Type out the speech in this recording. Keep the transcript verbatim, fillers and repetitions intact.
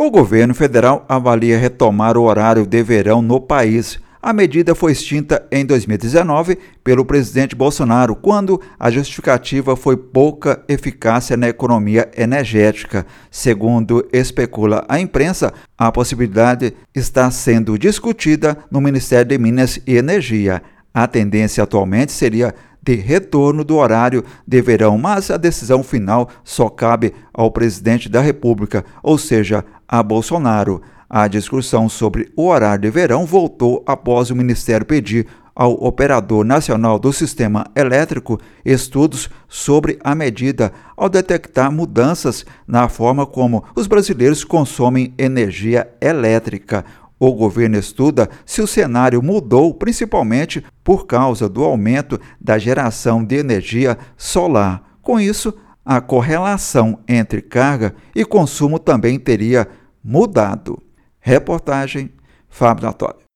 O governo federal avalia retomar o horário de verão no país. A medida foi extinta em dois mil e dezenove pelo presidente Bolsonaro, quando a justificativa foi pouca eficácia na economia energética. Segundo especula a imprensa, a possibilidade está sendo discutida no Ministério de Minas e Energia. A tendência atualmente seria de retorno do horário de verão, mas a decisão final só cabe ao presidente da República, ou seja, a Bolsonaro. A discussão sobre o horário de verão voltou após o Ministério pedir ao Operador Nacional do Sistema Elétrico estudos sobre a medida, ao detectar mudanças na forma como os brasileiros consomem energia elétrica. O governo estuda se o cenário mudou principalmente por causa do aumento da geração de energia solar. Com isso, a correlação entre carga e consumo também teria mudado. Reportagem Fábio Natório.